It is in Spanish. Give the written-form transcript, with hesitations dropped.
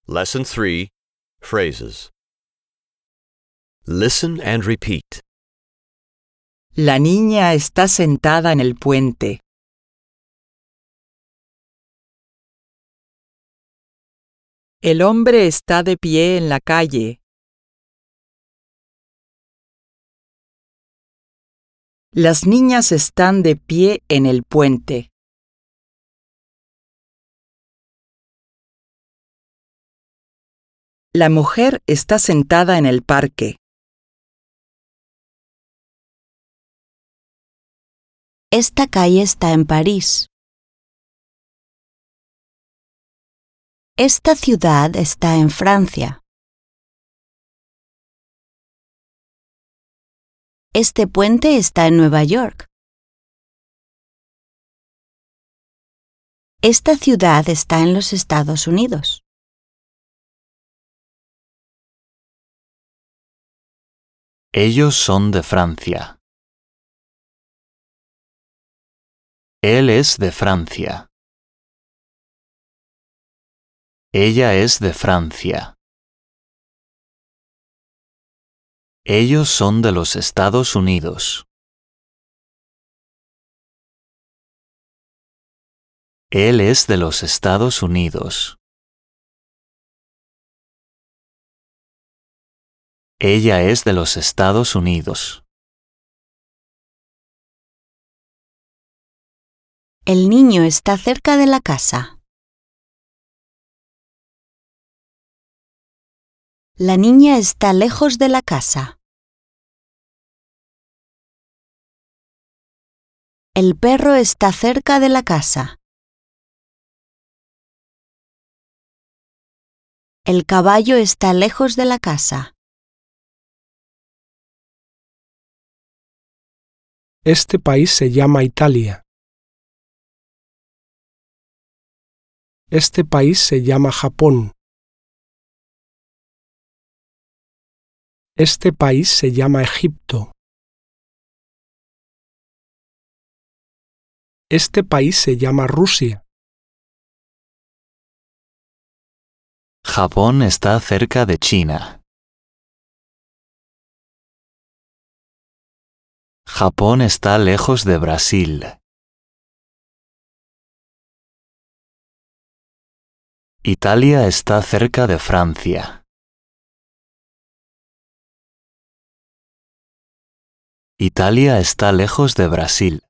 Lesson 3, Phrases. Listen and repeat. La niña está sentada en el puente. El hombre está de pie en la calle. Las niñas están de pie en el puente. La mujer está sentada en el parque. Esta calle está en París. Esta ciudad está en Francia. Este puente está en Nueva York. Esta ciudad está en los Estados Unidos. Ellos son de Francia. Él es de Francia. Ella es de Francia. Ellos son de los Estados Unidos. Él es de los Estados Unidos. Ella es de los Estados Unidos. El niño está cerca de la casa. La niña está lejos de la casa. El perro está cerca de la casa. El caballo está lejos de la casa. Este país se llama Italia. Este país se llama Japón. Este país se llama Egipto. Este país se llama Rusia. Japón está cerca de China. Japón está lejos de Brasil. Italia está cerca de Francia. Italia está lejos de Brasil.